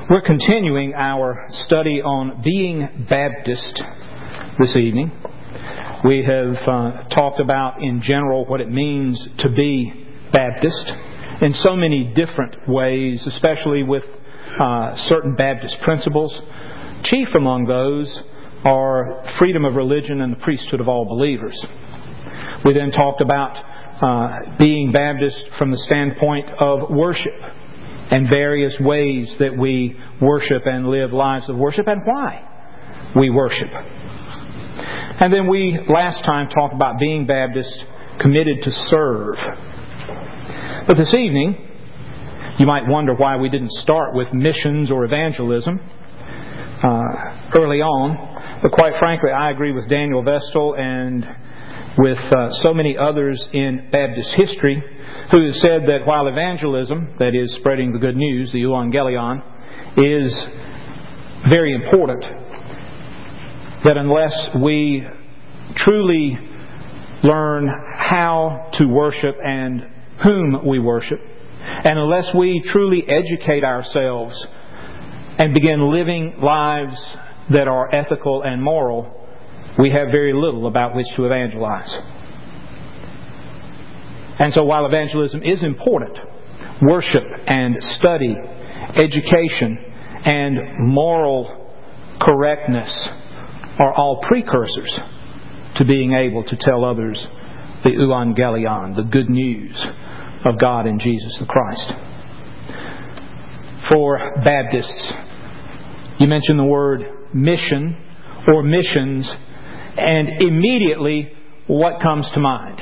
We're continuing our study on being Baptist this evening. We have talked about in general what it means to be Baptist in so many different ways, especially with certain Baptist principles. Chief among those are freedom of religion and the priesthood of all believers. We then talked about being Baptist from the standpoint of worship and various ways that we worship and live lives of worship and why we worship. And then we last time talked about being Baptist committed to serve. But this evening, you might wonder why we didn't start with missions or evangelism early on. But quite frankly, I agree with Daniel Vestal and with so many others in Baptist history who have said that while evangelism, that is spreading the good news, the euangelion, is very important, that unless we truly learn how to worship and whom we worship, and unless we truly educate ourselves and begin living lives that are ethical and moral, we have very little about which to evangelize. And so while evangelism is important, worship and study, education, and moral correctness are all precursors to being able to tell others the euangelion, the good news of God in Jesus the Christ. For Baptists, you mention the word mission or missions, and immediately what comes to mind?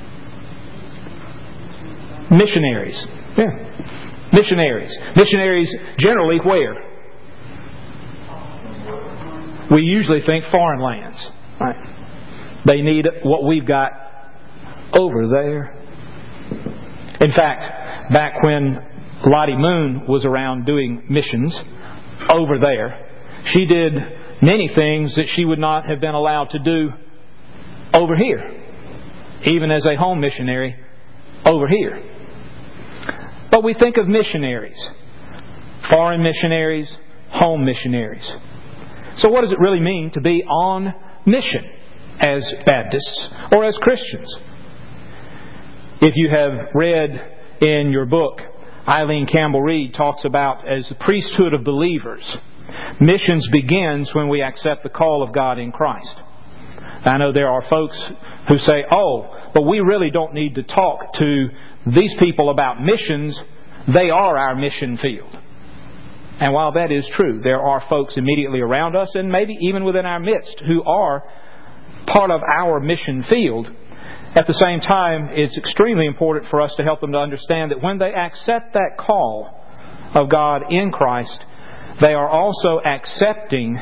Missionaries. Yeah. Missionaries. Missionaries generally where? We usually think foreign lands. Right? They need what we've got over there. In fact, back when Lottie Moon was around doing missions over there, she did many things that she would not have been allowed to do over here, even as a home missionary over here. But we think of missionaries, foreign missionaries, home missionaries. So what does it really mean to be on mission as Baptists or as Christians? If you have read in your book, Eileen Campbell Reed talks about as the priesthood of believers, missions begins when we accept the call of God in Christ. I know there are folks who say, but we really don't need to talk to these people about missions. They are our mission field. And while that is true, there are folks immediately around us and maybe even within our midst who are part of our mission field. At the same time, it's extremely important for us to help them to understand that when they accept that call of God in Christ, they are also accepting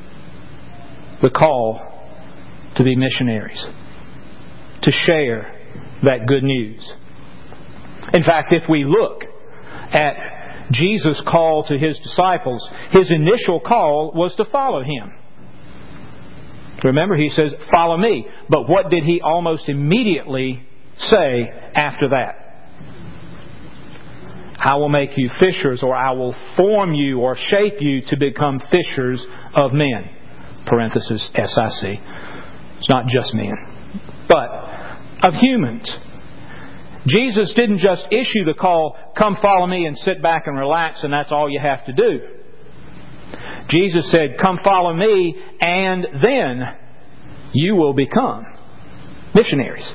the call to be missionaries, to share that good news. In fact, if we look at Jesus' call to His disciples, His initial call was to follow Him. Remember, He says, "Follow me." But what did He almost immediately say after that? "I will make you fishers," or "I will form you or shape you to become fishers of men." Parenthesis, SIC. It's not just men, but of humans. Jesus didn't just issue the call, "Come follow me," and sit back and relax, and that's all you have to do. Jesus said, "Come follow me, and then you will become missionaries."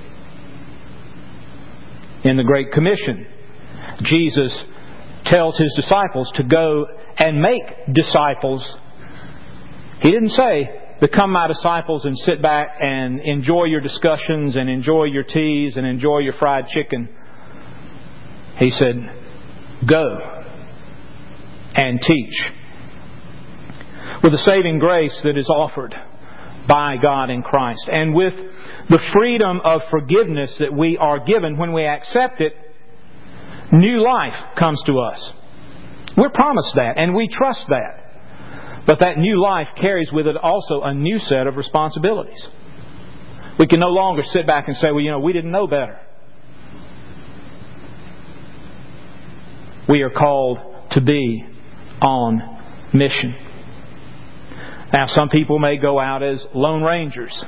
In the Great Commission, Jesus tells His disciples to go and make disciples. He didn't say, "Become my disciples and sit back and enjoy your discussions and enjoy your teas and enjoy your fried chicken." He said, "Go and teach." With the saving grace that is offered by God in Christ, and with the freedom of forgiveness that we are given when we accept it, new life comes to us. We're promised that, and we trust that. But that new life carries with it also a new set of responsibilities. We can no longer sit back and say, we didn't know better. We are called to be on mission. Now, some people may go out as lone rangers.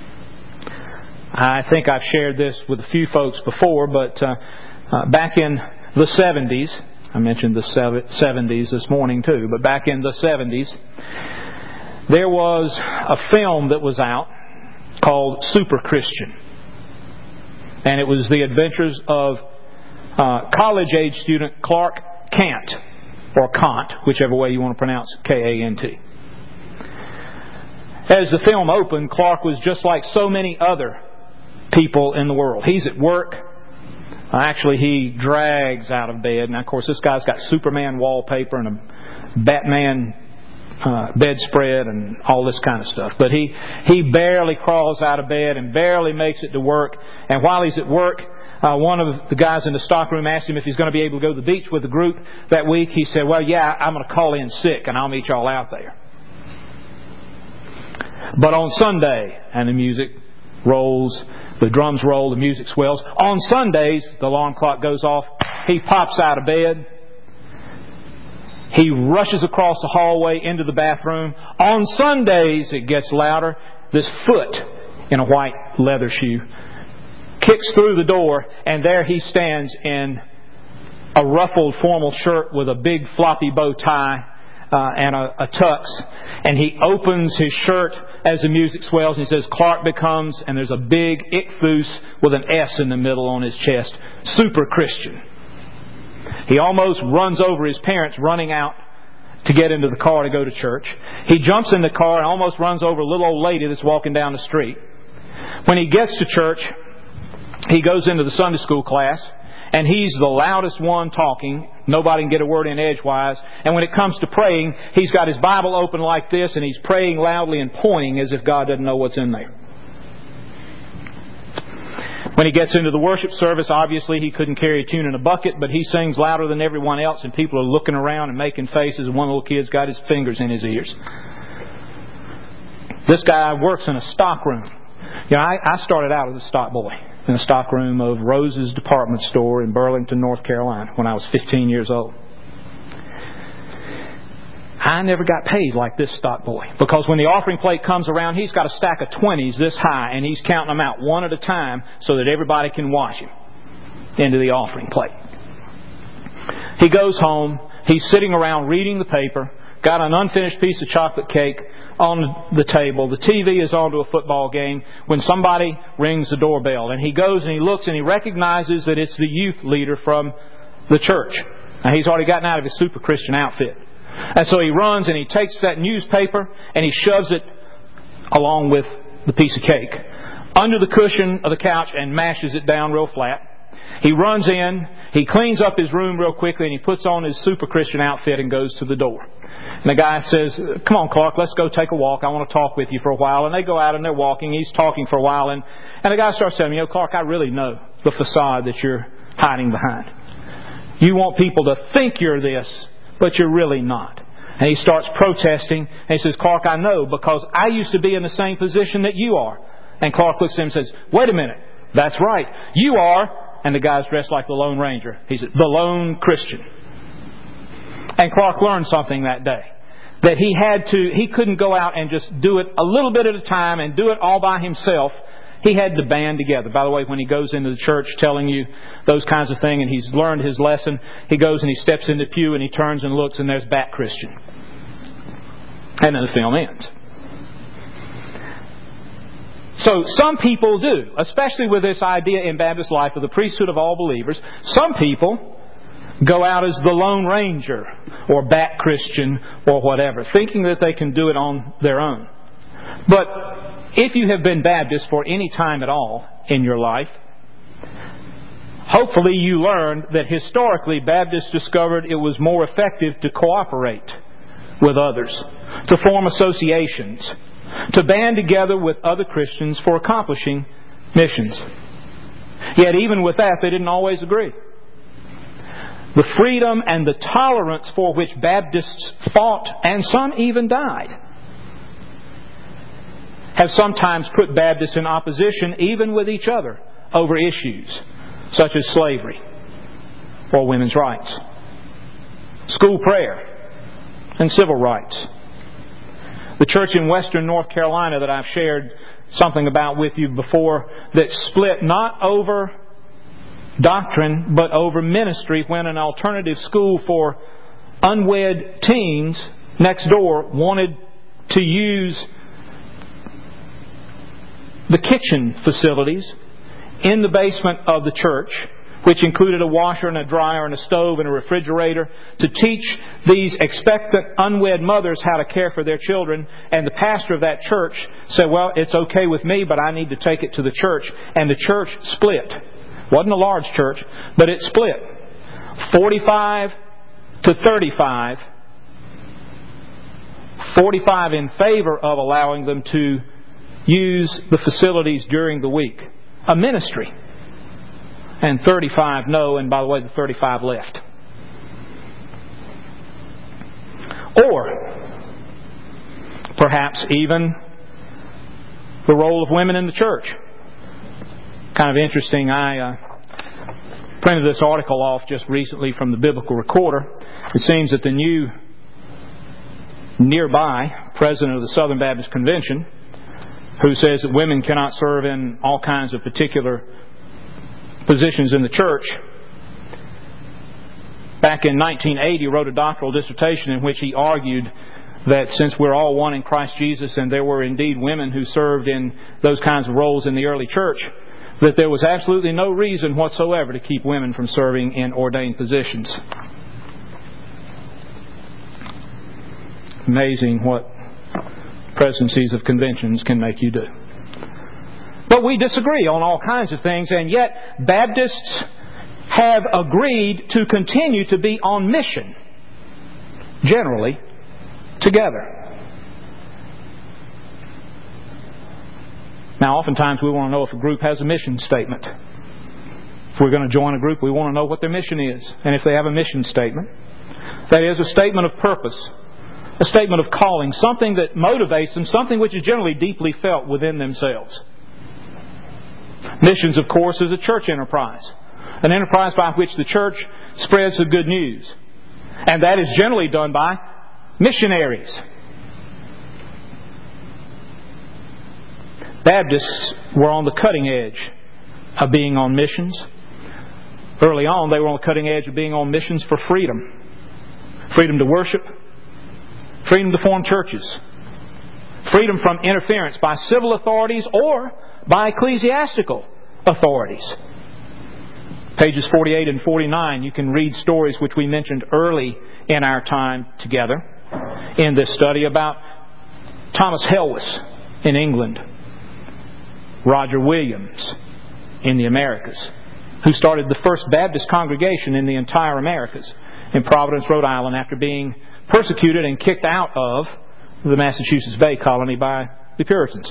I think I've shared this with a few folks before, but back in the 70s, I mentioned the 70s this morning too, but back in the 70s, there was a film that was out called Super Christian. And it was the adventures of college-age student Clark Kent, or Kant, whichever way you want to pronounce K-A-N-T. As the film opened, Clark was just like so many other people in the world. He's at work. Actually, he drags out of bed. And, of course, this guy's got Superman wallpaper and a Batman bedspread and all this kind of stuff. But he barely crawls out of bed and barely makes it to work. And while he's at work, one of the guys in the stockroom asked him if he's going to be able to go to the beach with the group that week. He said, well, yeah, I'm going to call in sick and I'll meet y'all out there. But on Sunday, and the music rolls, the drums roll, the music swells. On Sundays, the alarm clock goes off. He pops out of bed. He rushes across the hallway into the bathroom. On Sundays, it gets louder. This foot in a white leather shoe kicks through the door, and there he stands in a ruffled formal shirt with a big floppy bow tie and a tux. And he opens his shirt as the music swells, and he says, Clark becomes, and there's a big ichthus with an S in the middle on his chest, Super Christian. He almost runs over his parents running out to get into the car to go to church. He jumps in the car and almost runs over a little old lady that's walking down the street. When he gets to church, he goes into the Sunday school class, and he's the loudest one talking. Nobody can get a word in edgewise. And when it comes to praying, he's got his Bible open like this, and he's praying loudly and pointing as if God doesn't know what's in there. When he gets into the worship service, obviously he couldn't carry a tune in a bucket, but he sings louder than everyone else, and people are looking around and making faces, and one little kid's got his fingers in his ears. This guy works in a stock room. You know, I started out as a stock boy in the stock room of Rose's department store in Burlington, North Carolina, when I was 15 years old. I never got paid like this stock boy, because when the offering plate comes around, he's got a stack of 20s this high, and he's counting them out one at a time so that everybody can watch him into the offering plate. He goes home. He's sitting around reading the paper, got an unfinished piece of chocolate cake on the table. The TV is on to a football game when somebody rings the doorbell. And he goes and he looks and he recognizes that it's the youth leader from the church. Now, he's already gotten out of his Super Christian outfit. And so he runs and he takes that newspaper and he shoves it along with the piece of cake under the cushion of the couch and mashes it down real flat. He runs in, he cleans up his room real quickly, and he puts on his Super Christian outfit and goes to the door. And the guy says, come on, Clark, let's go take a walk. I want to talk with you for a while. And they go out and they're walking. He's talking for a while. And the guy starts telling me, Clark, I really know the facade that you're hiding behind. You want people to think you're this, but you're really not. And he starts protesting. And he says, Clark, I know, because I used to be in the same position that you are. And Clark looks at him and says, wait a minute. That's right. You are. And the guy's dressed like the Lone Ranger. He's the Lone Christian. And Clark learned something that day. That he couldn't go out and just do it a little bit at a time and do it all by himself. He had to band together. By the way, when he goes into the church telling you those kinds of things and he's learned his lesson, he goes and he steps in the pew and he turns and looks and there's Bat Christian. And then the film ends. So some people do, especially with this idea in Baptist life of the priesthood of all believers. Some people go out as the Lone Ranger or Bat Christian or whatever, thinking that they can do it on their own. But if you have been Baptist for any time at all in your life, hopefully you learned that historically Baptists discovered it was more effective to cooperate with others, to form associations, to band together with other Christians for accomplishing missions. Yet even with that, they didn't always agree. The freedom and the tolerance for which Baptists fought, and some even died, have sometimes put Baptists in opposition even with each other over issues such as slavery or women's rights, school prayer and civil rights. The church in western North Carolina that I've shared something about with you before, that split not over doctrine but over ministry when an alternative school for unwed teens next door wanted to use the kitchen facilities in the basement of the church, which included a washer and a dryer and a stove and a refrigerator, to teach these expectant unwed mothers how to care for their children. And the pastor of that church said, well, it's okay with me, but I need to take it to the church. And the church split. Wasn't a large church, but it split. 45 to 35. 45 in favor of allowing them to use the facilities during the week. A ministry. And 35 no, and by the way, the 35 left. Or perhaps even the role of women in the church. Kind of interesting. I printed this article off just recently from the Biblical Recorder. It seems that the new nearby president of the Southern Baptist Convention, who says that women cannot serve in all kinds of particular positions in the church, back in 1980 wrote a doctoral dissertation in which he argued that since we're all one in Christ Jesus, and there were indeed women who served in those kinds of roles in the early church, that there was absolutely no reason whatsoever to keep women from serving in ordained positions. Amazing what presidencies of conventions can make you do. But we disagree on all kinds of things, and yet Baptists have agreed to continue to be on mission, generally, together. Now, oftentimes we want to know if a group has a mission statement. If we're going to join a group, we want to know what their mission is. And if they have a mission statement, that is a statement of purpose, a statement of calling, something that motivates them, something which is generally deeply felt within themselves. Missions, of course, is a church enterprise. An enterprise by which the church spreads the good news. And that is generally done by missionaries. Baptists were on the cutting edge of being on missions. Early on, they were on the cutting edge of being on missions for freedom. Freedom to worship. Freedom to form churches. Freedom from interference by civil authorities or by ecclesiastical authorities. Pages 48 and 49, you can read stories which we mentioned early in our time together in this study about Thomas Helwys in England, Roger Williams in the Americas, who started the first Baptist congregation in the entire Americas in Providence, Rhode Island, after being persecuted and kicked out of the Massachusetts Bay Colony by the Puritans.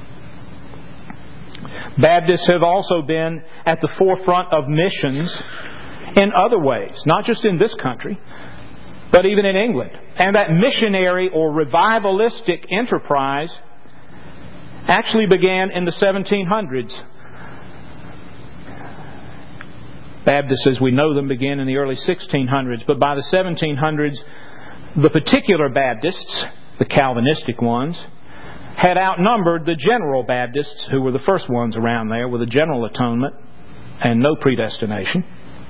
Baptists have also been at the forefront of missions in other ways, not just in this country, but even in England. And that missionary or revivalistic enterprise actually began in the 1700s. Baptists, as we know them, began in the early 1600s, but by the 1700s, the particular Baptists, the Calvinistic ones, had outnumbered the general Baptists, who were the first ones around there with a general atonement and no predestination.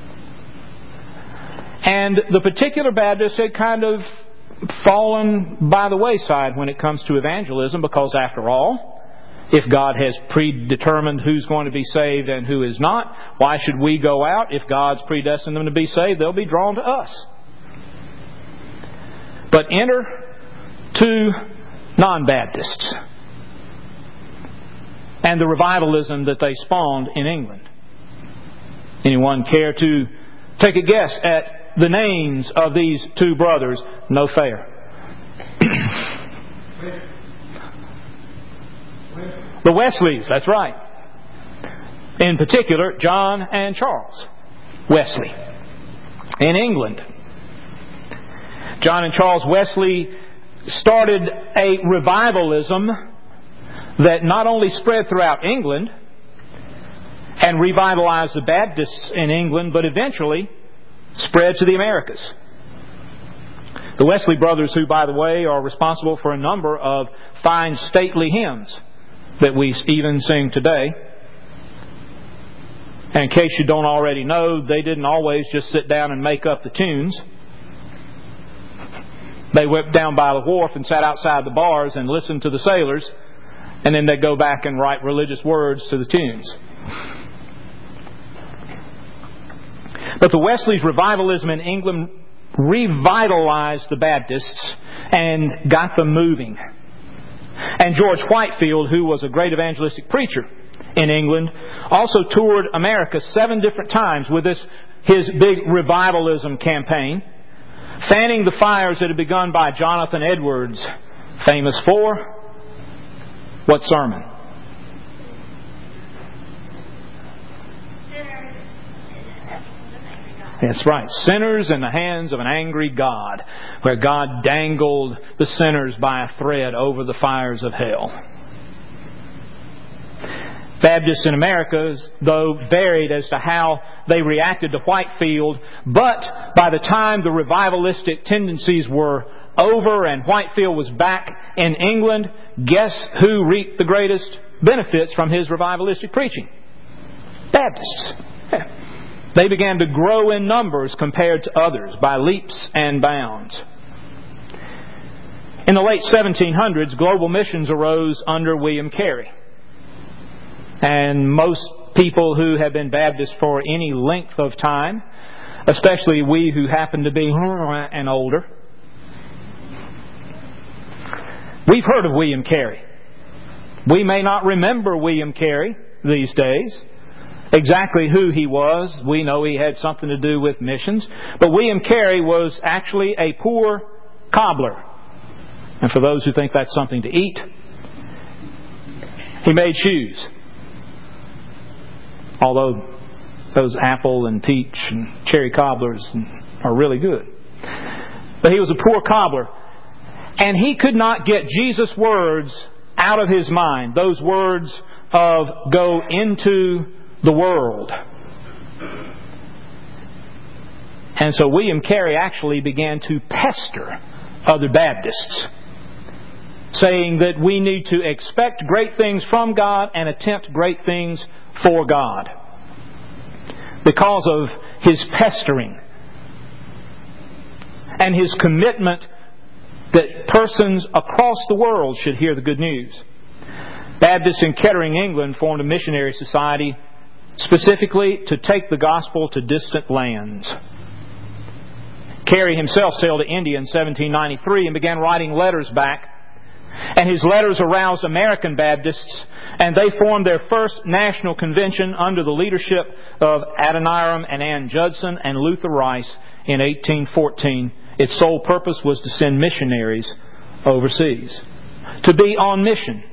And the particular Baptists had kind of fallen by the wayside when it comes to evangelism, because after all, if God has predetermined who's going to be saved and who is not, why should we go out? If God's predestined them to be saved, they'll be drawn to us. But enter two non-Baptists and the revivalism that they spawned in England. Anyone care to take a guess at the names of these two brothers? No fair. The Wesleys, that's right. In particular, John and Charles Wesley in England. John and Charles Wesley started a revivalism that not only spread throughout England and revitalized the Baptists in England, but eventually spread to the Americas. The Wesley brothers, who, by the way, are responsible for a number of fine, stately hymns that we even sing today. And in case you don't already know, they didn't always just sit down and make up the tunes. They went down by the wharf and sat outside the bars and listened to the sailors, and then they'd go back and write religious words to the tunes. But the Wesleys' revivalism in England revitalized the Baptists and got them moving. And George Whitefield, who was a great evangelistic preacher in England, also toured America 7 different times with his big revivalism campaign, fanning the fires that had begun by Jonathan Edwards, famous for what sermon? That's right. Sinners in the hands of an angry God, where God dangled the sinners by a thread over the fires of hell. Baptists in America, though, varied as to how they reacted to Whitefield, but by the time the revivalistic tendencies were over and Whitefield was back in England, guess who reaped the greatest benefits from his revivalistic preaching? Baptists. They began to grow in numbers compared to others by leaps and bounds. In the late 1700s, global missions arose under William Carey. And most people who have been Baptists for any length of time, especially we who happen to be and older, we've heard of William Carey. We may not remember William Carey these days, exactly who he was. We know he had something to do with missions. But William Carey was actually a poor cobbler. And for those who think that's something to eat, he made shoes. Although those apple and peach and cherry cobblers are really good. But he was a poor cobbler. And he could not get Jesus' words out of his mind. Those words of go into the world. And so William Carey actually began to pester other Baptists, saying that we need to expect great things from God and attempt great things for God. Because of his pestering and his commitment that persons across the world should hear the good news, Baptists in Kettering, England formed a missionary society specifically to take the gospel to distant lands. Carey himself sailed to India in 1793 and began writing letters back. And his letters aroused American Baptists, and they formed their first national convention under the leadership of Adoniram and Ann Judson and Luther Rice in 1814. Its sole purpose was to send missionaries overseas, to be on mission.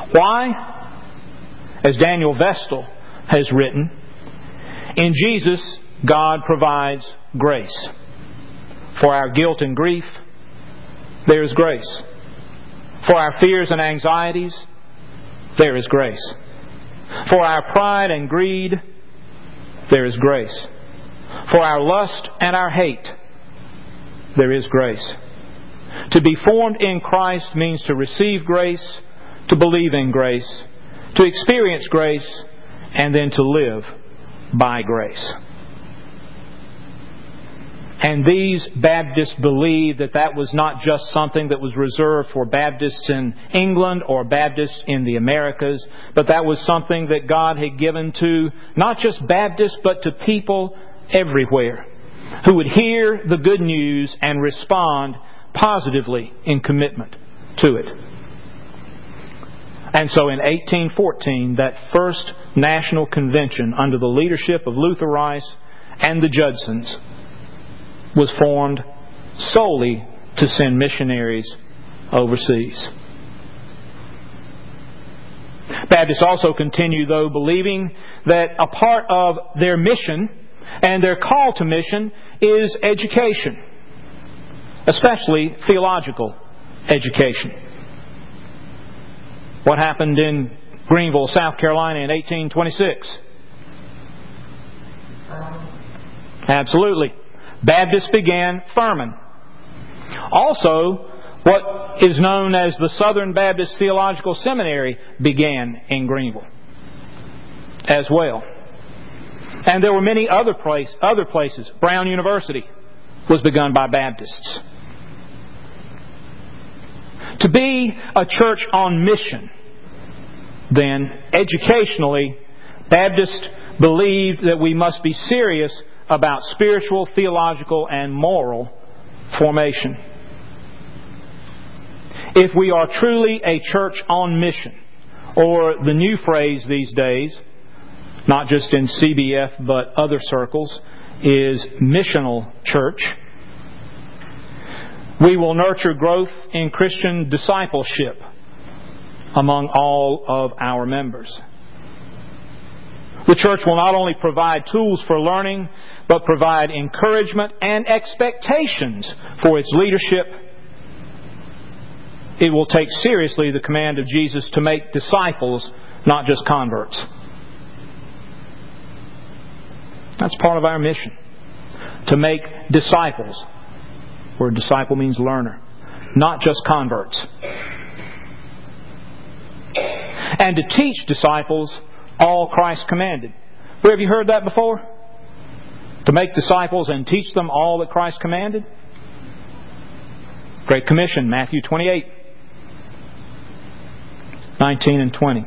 Why? As Daniel Vestal has written, in Jesus, God provides grace. For our guilt and grief, there is grace. For our fears and anxieties, there is grace. For our pride and greed, there is grace. For our lust and our hate, there is grace. To be formed in Christ means to receive grace, to believe in grace, to experience grace, and then to live by grace. And these Baptists believed that that was not just something that was reserved for Baptists in England or Baptists in the Americas, but that was something that God had given to not just Baptists, but to people everywhere who would hear the good news and respond positively in commitment to it. And so in 1814, that first national convention under the leadership of Luther Rice and the Judsons was formed solely to send missionaries overseas. Baptists also continue, though, believing that a part of their mission and their call to mission is education, especially theological education. What happened in Greenville, South Carolina in 1826? Absolutely. Baptists began Furman. Also, what is known as the Southern Baptist Theological Seminary began in Greenville as well. And there were many other places. Brown University was begun by Baptists. To be a church on mission, then, educationally, Baptists believed that we must be serious about spiritual, theological, and moral formation. If we are truly a church on mission, or the new phrase these days, not just in CBF but other circles, is missional church, we will nurture growth in Christian discipleship among all of our members. The church will not only provide tools for learning, but provide encouragement and expectations for its leadership. It will take seriously the command of Jesus to make disciples, not just converts. That's part of our mission. To make disciples, where disciple means learner, not just converts. And to teach disciples all Christ commanded. Where have you heard that before? To make disciples and teach them all that Christ commanded? Great Commission, Matthew 28, 19 and 20.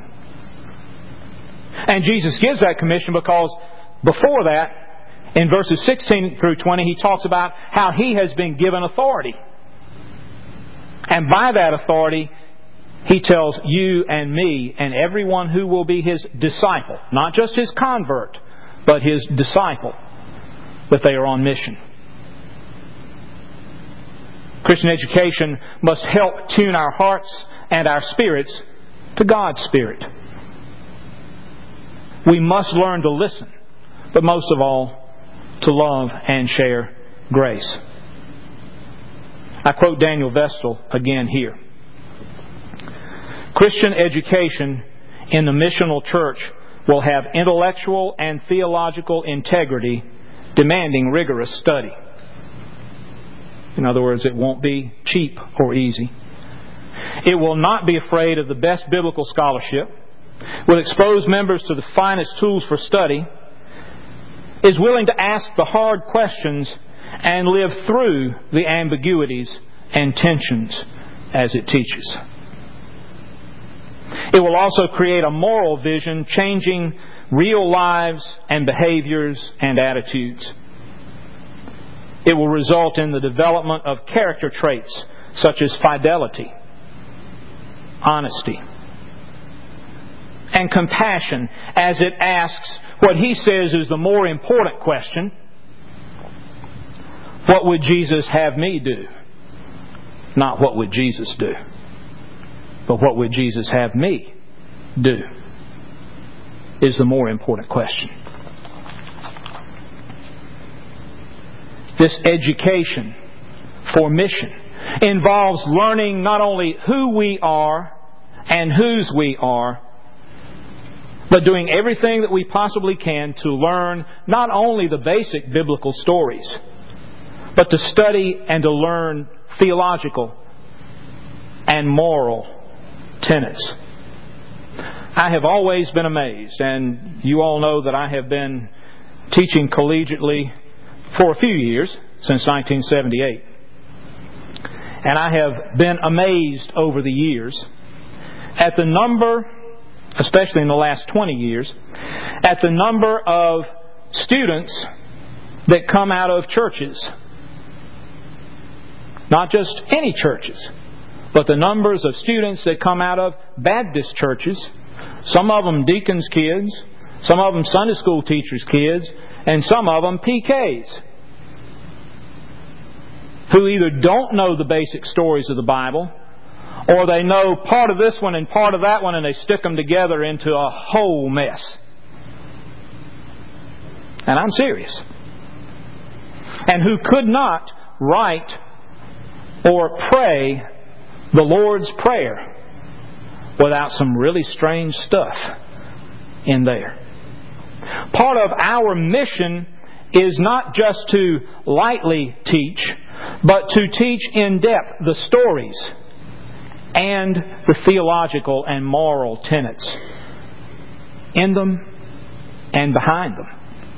And Jesus gives that commission because before that, in verses 16 through 20, He talks about how He has been given authority. And by that authority, He tells you and me and everyone who will be His disciple, not just His convert, but His disciple, that they are on mission. Christian education must help tune our hearts and our spirits to God's Spirit. We must learn to listen, but most of all, to love and share grace. I quote Daniel Vestal again here. Christian education in the missional church will have intellectual and theological integrity, demanding rigorous study. In other words, it won't be cheap or easy. It will not be afraid of the best biblical scholarship, will expose members to the finest tools for study, is willing to ask the hard questions and live through the ambiguities and tensions as it teaches. It will also create a moral vision, changing real lives and behaviors and attitudes. It will result in the development of character traits such as fidelity, honesty, and compassion as it asks what he says is the more important question: what would Jesus have me do? Not what would Jesus do, but what would Jesus have me do is the more important question. This education for mission involves learning not only who we are and whose we are, but doing everything that we possibly can to learn not only the basic biblical stories, but to study and to learn theological and moral tenets. I have always been amazed, and you all know that I have been teaching collegiately for a few years, since 1978. And I have been amazed over the years at the number, especially in the last 20 years, at the number of students that come out of churches. Not just any churches, but the numbers of students that come out of Baptist churches, some of them deacons' kids, some of them Sunday school teachers' kids, and some of them PKs, who either don't know the basic stories of the Bible, or they know part of this one and part of that one, and they stick them together into a whole mess. And I'm serious. And who could not write or pray the Lord's Prayer without some really strange stuff in there. Part of our mission is not just to lightly teach, but to teach in depth the stories and the theological and moral tenets in them and behind them.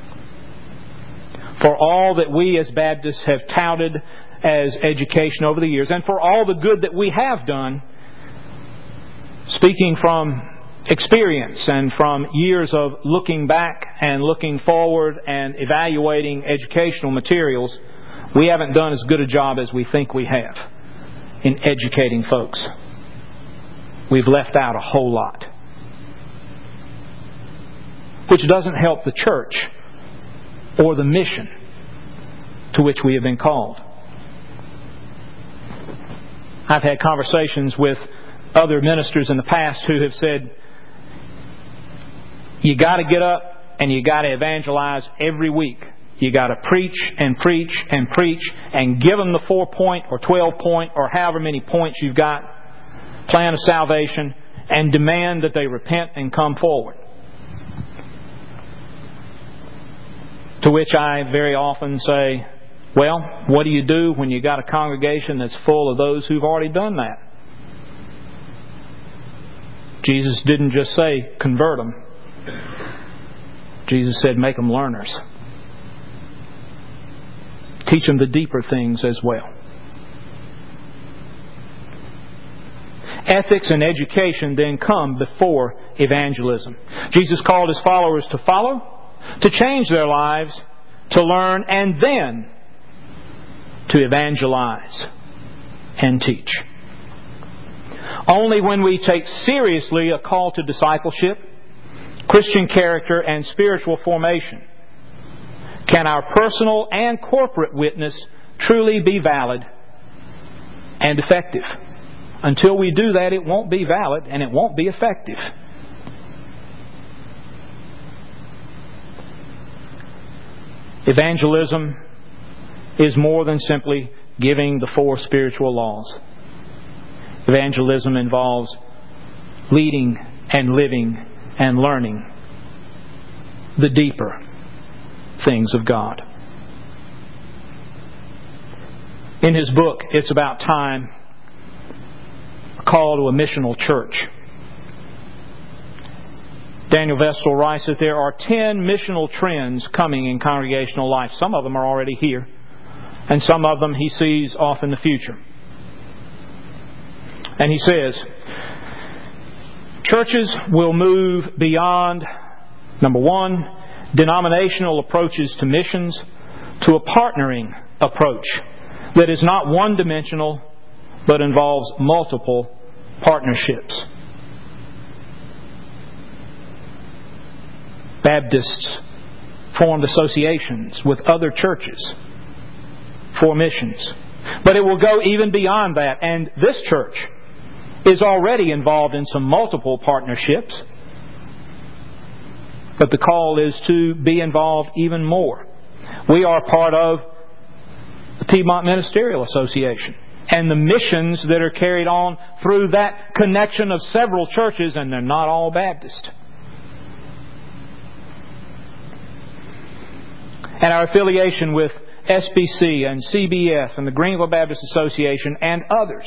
For all that we as Baptists have touted as education over the years, and for all the good that we have done, speaking from experience and from years of looking back and looking forward and evaluating educational materials, we haven't done as good a job as we think we have in educating folks. We've left out a whole lot, which doesn't help the church or the mission to which we have been called. I've had conversations with other ministers in the past who have said, you got to get up and you got to evangelize every week. You got to preach and preach and preach and give them the 4-point or 12-point or however many points you've got, plan of salvation, and demand that they repent and come forward. To which I very often say, well, what do you do when you got a congregation that's full of those who've already done that? Jesus didn't just say, convert them. Jesus said, make them learners. Teach them the deeper things as well. Ethics and education then come before evangelism. Jesus called His followers to follow, to change their lives, to learn, and then to evangelize and teach. Only when we take seriously a call to discipleship, Christian character, and spiritual formation can our personal and corporate witness truly be valid and effective. Until we do that, it won't be valid and it won't be effective. Evangelism is more than simply giving the 4 spiritual laws. Evangelism involves leading and living and learning the deeper things of God. In his book, It's About Time, a call to a missional church, Daniel Vestal writes that there are 10 missional trends coming in congregational life. Some of them are already here, and some of them he sees off in the future. And he says, churches will move beyond, number 1, denominational approaches to missions to a partnering approach that is not one-dimensional but involves multiple partnerships. Baptists formed associations with other churches for missions. But it will go even beyond that. And this church is already involved in some multiple partnerships. But the call is to be involved even more. We are part of the Piedmont Ministerial Association and the missions that are carried on through that connection of several churches, and they're not all Baptist. And our affiliation with SBC and CBF and the Greenville Baptist Association and others.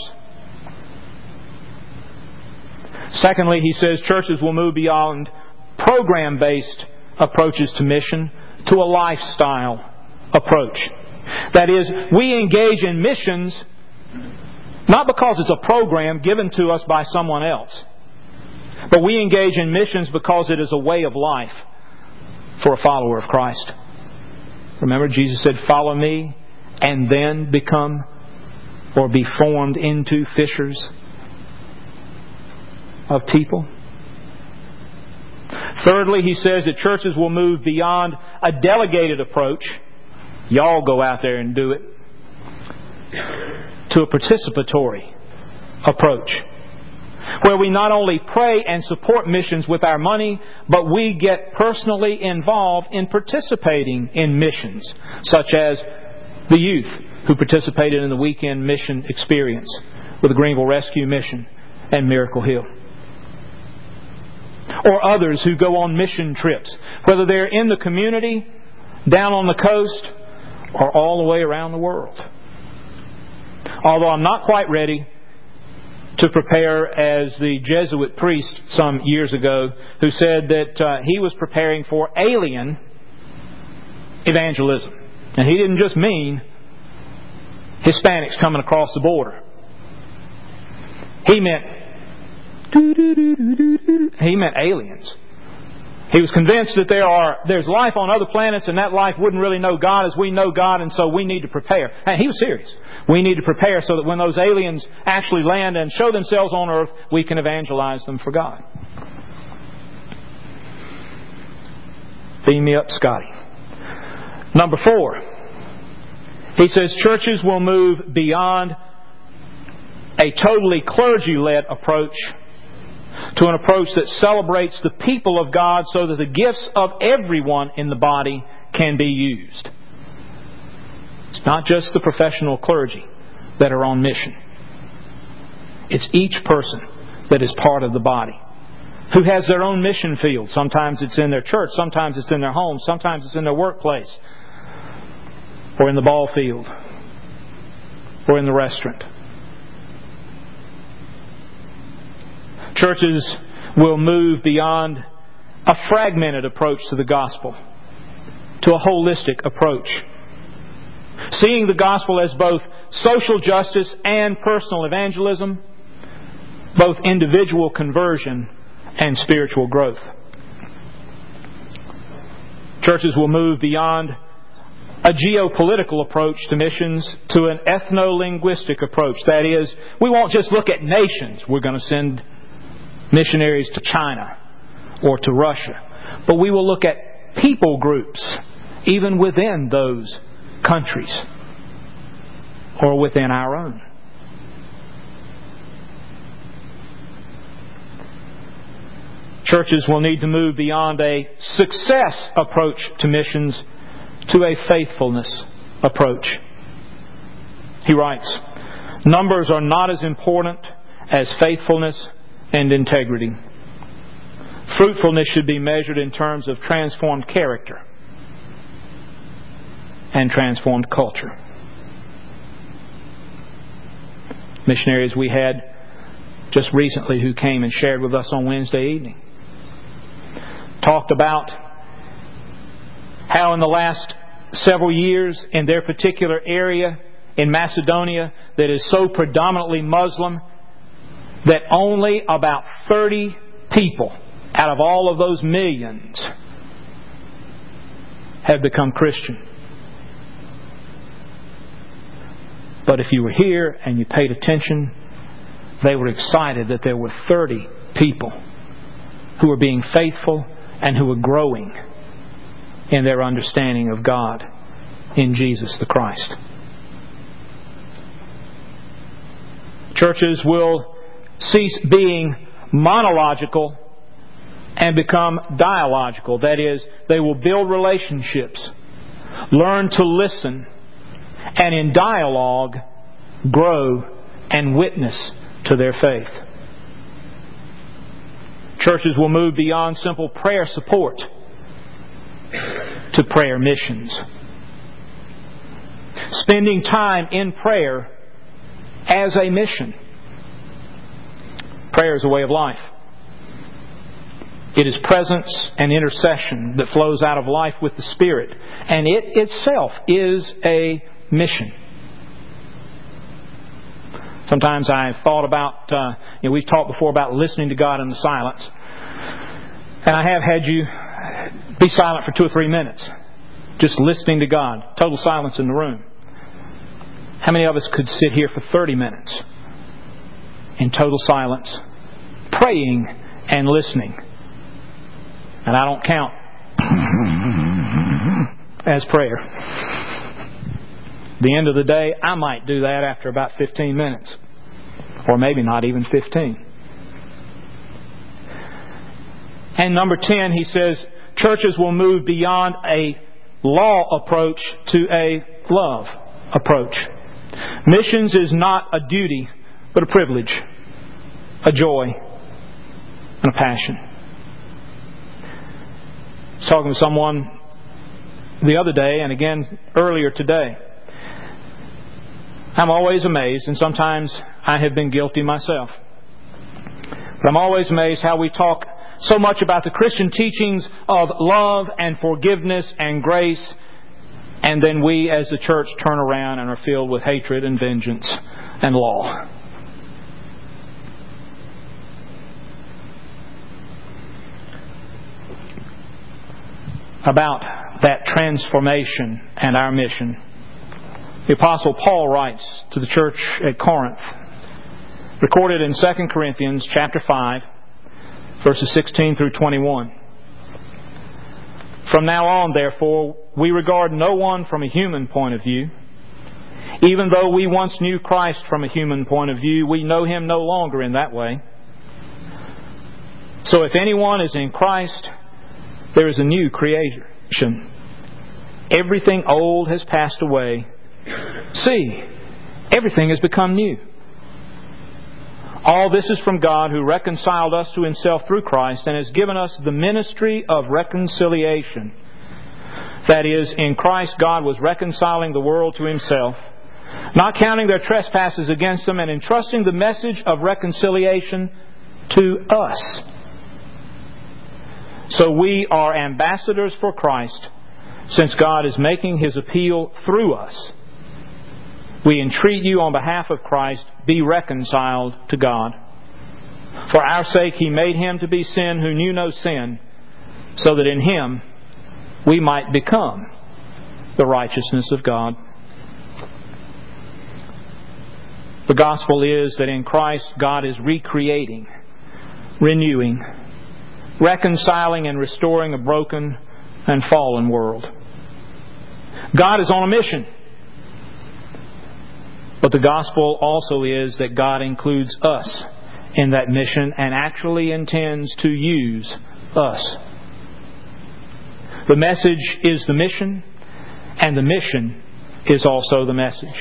Secondly, he says churches will move beyond program-based approaches to mission to a lifestyle approach. That is, we engage in missions not because it's a program given to us by someone else, but we engage in missions because it is a way of life for a follower of Christ. Remember, Jesus said, follow me and then become or be formed into fishers of people. Thirdly, he says that churches will move beyond a delegated approach. Y'all go out there and do it. To a participatory approach, where we not only pray and support missions with our money, but we get personally involved in participating in missions, such as the youth who participated in the weekend mission experience with the Greenville Rescue Mission and Miracle Hill. Or others who go on mission trips, whether they're in the community, down on the coast, or all the way around the world. although I'm not quite ready to prepare as the Jesuit priest some years ago who said that he was preparing for alien evangelism. And he didn't just mean Hispanics coming across the border. He meant aliens. He was convinced that there's life on other planets, and that life wouldn't really know God as we know God, and so we need to prepare. And he was serious. We need to prepare so that when those aliens actually land and show themselves on earth, we can evangelize them for God. Beam me up, Scotty. Number 4. He says churches will move beyond a totally clergy-led approach to an approach that celebrates the people of God so that the gifts of everyone in the body can be used. It's not just the professional clergy that are on mission. It's each person that is part of the body who has their own mission field. Sometimes it's in their church, sometimes it's in their home, sometimes it's in their workplace, or in the ball field, or in the restaurant. Churches will move beyond a fragmented approach to the gospel to a holistic approach, seeing the gospel as both social justice and personal evangelism, both individual conversion and spiritual growth. Churches will move beyond a geopolitical approach to missions to an ethno-linguistic approach. That is, we won't just look at nations. We're going to send missionaries to China or to Russia. But we will look at people groups, even within those countries or within our own. Churches will need to move beyond a success approach to missions to a faithfulness approach. He writes, numbers are not as important as faithfulness and integrity. Fruitfulness should be measured in terms of transformed character and transformed culture. Missionaries we had just recently who came and shared with us on Wednesday evening talked about how in the last several years in their particular area in Macedonia that is so predominantly Muslim that only about 30 people out of all of those millions have become Christian. But if you were here and you paid attention, they were excited that there were 30 people who were being faithful and who were growing in their understanding of God in Jesus the Christ. Churches will cease being monological and become dialogical. That is, they will build relationships, learn to listen, and in dialogue grow and witness to their faith. Churches will move beyond simple prayer support to prayer missions. Spending time in prayer as a mission. Prayer is a way of life. It is presence and intercession that flows out of life with the Spirit. And it itself is a mission. Sometimes I've thought about, we've talked before about listening to God in the silence. And I have had you be silent for 2 or 3 minutes. Just listening to God. Total silence in the room. How many of us could sit here for 30 minutes in total silence, praying and listening? And I don't count as prayer. The end of the day, I might do that after about 15 minutes. Or maybe not even 15. And number 10, he says, churches will move beyond a law approach to a love approach. Missions is not a duty, but a privilege, a joy, and a passion. I was talking with someone the other day, and again earlier today, I'm always amazed, and sometimes I have been guilty myself. But I'm always amazed how we talk so much about the Christian teachings of love and forgiveness and grace, and then we as the church turn around and are filled with hatred and vengeance and law. About that transformation and our mission, the Apostle Paul writes to the church at Corinth, recorded in 2 Corinthians chapter 5, verses 16 through 21. From now on, therefore, we regard no one from a human point of view. Even though we once knew Christ from a human point of view, we know Him no longer in that way. So if anyone is in Christ, there is a new creation. Everything old has passed away. See, everything has become new. All this is from God, who reconciled us to Himself through Christ and has given us the ministry of reconciliation. That is, in Christ God was reconciling the world to Himself, not counting their trespasses against them, and entrusting the message of reconciliation to us. So we are ambassadors for Christ, since God is making His appeal through us. We entreat you on behalf of Christ, be reconciled to God. For our sake He made Him to be sin who knew no sin, so that in Him we might become the righteousness of God. The gospel is that in Christ God is recreating, renewing, reconciling and restoring a broken and fallen world. God is on a mission. But the gospel also is that God includes us in that mission and actually intends to use us. The message is the mission, and the mission is also the message.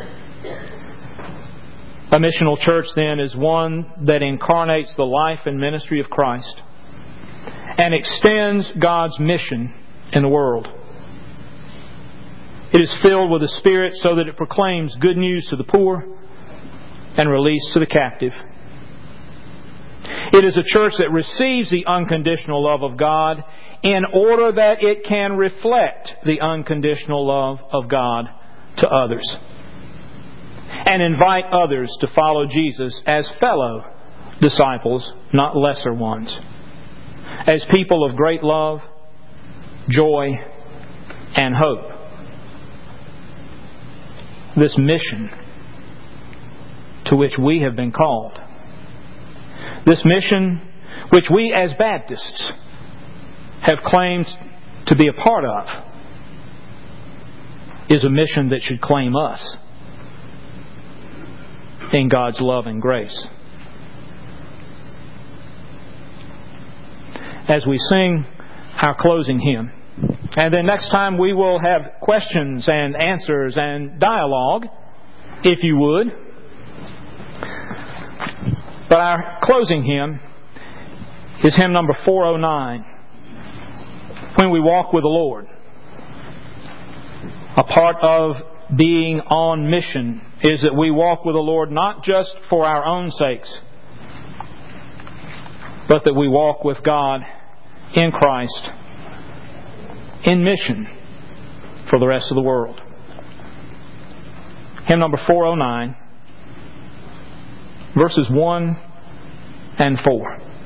A missional church, then, is one that incarnates the life and ministry of Christ and extends God's mission in the world. It is filled with the Spirit so that it proclaims good news to the poor and release to the captive. It is a church that receives the unconditional love of God in order that it can reflect the unconditional love of God to others and invite others to follow Jesus as fellow disciples, not lesser ones, as people of great love, joy, and hope. This mission to which we have been called, this mission which we as Baptists have claimed to be a part of, is a mission that should claim us in God's love and grace. As we sing our closing hymn, and then next time we will have questions and answers and dialogue, if you would. But our closing hymn is hymn number 409, When We Walk with the Lord. A part of being on mission is that we walk with the Lord not just for our own sakes, but that we walk with God in Christ in mission for the rest of the world. Hymn number 409, verses 1 and 4.